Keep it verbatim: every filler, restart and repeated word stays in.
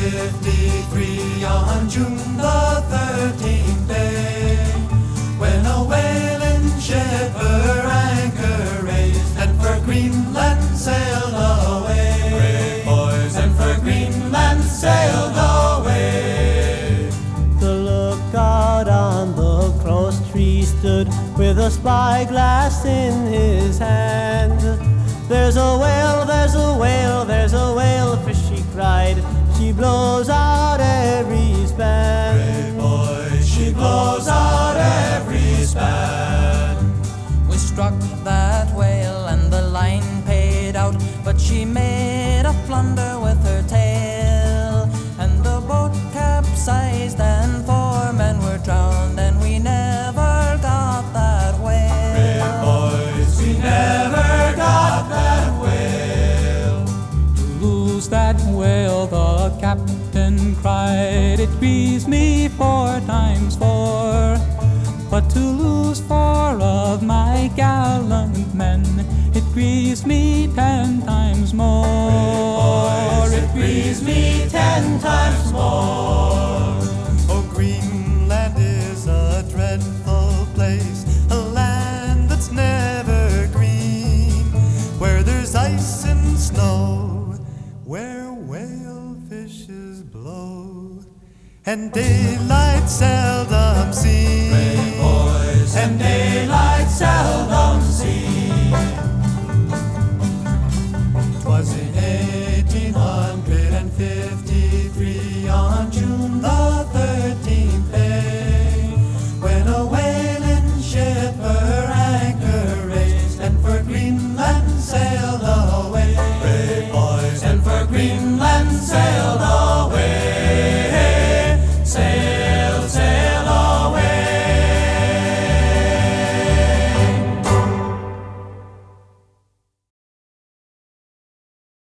fifty-three on June the thirteenth day, when a whaling ship her anchor raised, and for Greenland sailed away. Brave boys, and for Greenland sailed away. The lookout on the cross tree stood with a spyglass in his hand. There's a whale, there's a whale, there's a whalefish, she cried. She blows out every span. Brave boys, she blows out every span. We struck that whale and the line paid out, but she made a flunder with her tail, and the boat capsized and four men were drowned, and we never got that whale. Brave boys, we never got that whale. to lose that whale, the captain cried, it grieves me four times four. But to lose four of my gallant men, it grieves me ten times more. Boys, it grieves me ten times more. Oh, Greenland is a dreadful place, a land that's never green, where there's ice and snow, where whale fishes blow, and daylight seldom